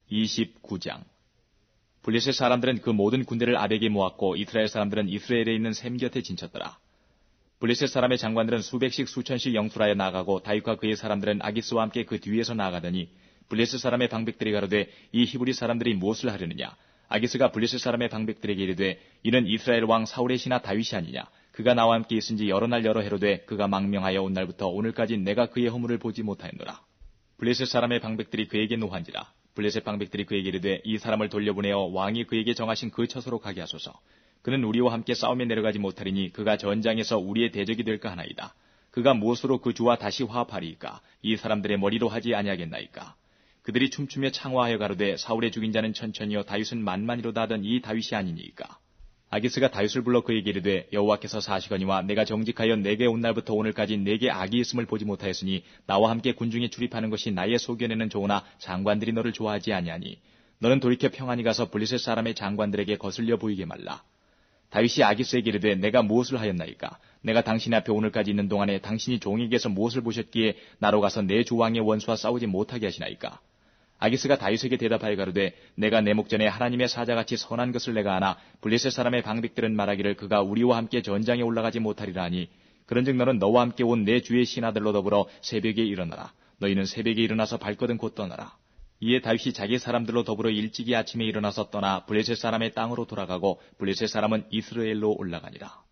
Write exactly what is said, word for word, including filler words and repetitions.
이십구 장. 블레셋 사람들은 그 모든 군대를 아벡에 모았고 이스라엘 사람들은 이스라엘에 있는 셈 곁에 진쳤더라. 블레셋 사람의 장관들은 수백씩 수천씩 영출하여 나가고 다윗과 그의 사람들은 아기스와 함께 그 뒤에서 나아가더니 블레셋 사람의 방백들이 가로되 이 히브리 사람들이 무엇을 하려느냐. 아기스가 블레셋 사람의 방백들에게 이르되 이는 이스라엘 왕 사울의 신하 다윗이 아니냐. 그가 나와 함께 있은지 여러 날 여러 해로 돼 그가 망명하여 온 날부터 오늘까지 내가 그의 허물을 보지 못하였노라. 블레셋 사람의 방백들이 그에게 노한지라. 블레셋 방백들이 그에게 이르되 이 사람을 돌려보내어 왕이 그에게 정하신 그 처소로 가게 하소서. 그는 우리와 함께 싸움에 내려가지 못하리니 그가 전장에서 우리의 대적이 될까 하나이다. 그가 무엇으로 그 주와 다시 화합하리이까. 이 사람들의 머리로 하지 아니하겠나이까. 그들이 춤추며 창화하여 가로되 사울의 죽인 자는 천천히요 다윗은 만만히로다 하던 이 다윗이 아니니이까. 아기스가 다윗을 불러 그에게 이르되 여호와께서 사시거니와 내가 정직하여 내게 온 날부터 오늘까지 내게 악이 있음을 보지 못하였으니 나와 함께 군중에 출입하는 것이 나의 소견에는 좋으나 장관들이 너를 좋아하지 아니하니 너는 돌이켜 평안히 가서 블레셋 사람의 장관들에게 거슬려 보이게 말라. 다윗이 아기스에게 이르되 내가 무엇을 하였나이까. 내가 당신 앞에 오늘까지 있는 동안에 당신이 종에게서 무엇을 보셨기에 나로 가서 내 주 왕의 원수와 싸우지 못하게 하시나이까. 아기스가 다윗에게 대답하여 가로되 내가 내 목전에 하나님의 사자같이 선한 것을 내가 아나 블레셋 사람의 방백들은 말하기를 그가 우리와 함께 전장에 올라가지 못하리라 하니 그런즉 너는 너와 함께 온 내 주의 신하들로 더불어 새벽에 일어나라. 너희는 새벽에 일어나서 발거든 곧 떠나라. 이에 다윗이 자기 사람들로 더불어 일찍이 아침에 일어나서 떠나 블레셋 사람의 땅으로 돌아가고 블레셋 사람은 이스라엘로 올라가니라.